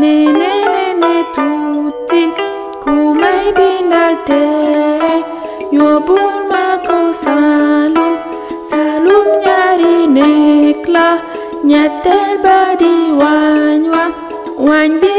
ne tutti come i bindaltere yobul mako salum nyari nekla nyetel badi wanywa wany